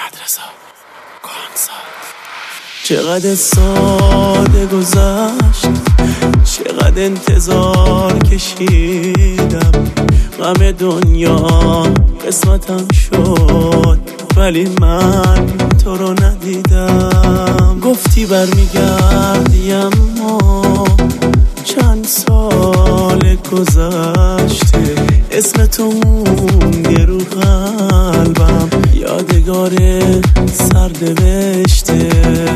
چقدر ساده گذشت، چقدر انتظار کشیدم، غم دنیا قسمتم شد ولی من تو رو ندیدم. گفتی برمیگردی اما چند سال گذشته، اسم تو مونده رو قلبم، یادگار سرنوشته.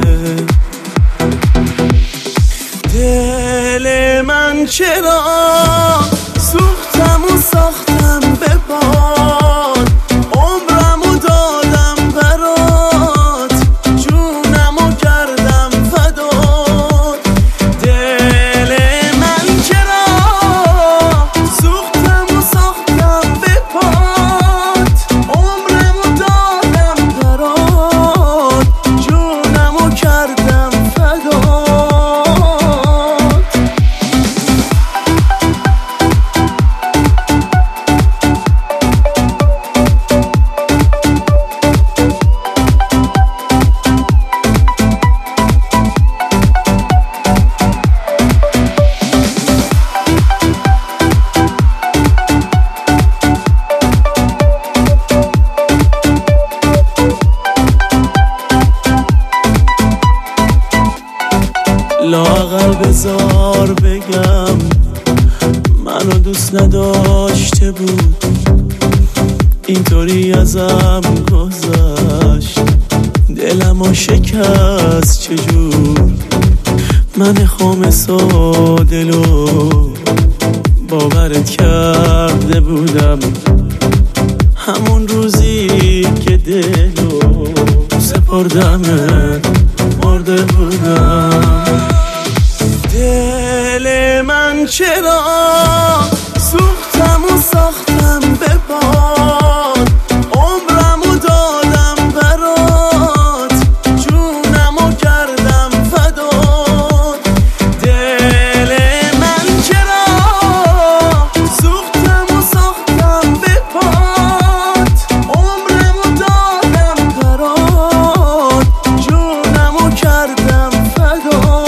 دل من چرا سوختم و ساختم به باد، عمرمو دادم برات، جونمو کردم فدات. دل من چرا سوختم و ساختم به باد، عمرمو دادم برات، جونمو کردم فدات. لااقل بذار بگم منو دوست نداشته بود، اینطوری ازم گذشت، دلمو شکست چجور. من خامس و دلو باورت کرده بودم، همون روزی که دلو سپردمت مرده بودم. دل من چرا سوختم و ساختم به باد، عمرمو دادم برات، جونمو کردم فدات. دل من چرا سوختم و ساختم به باد، عمرمو دادم برات، جونمو کردم فدات.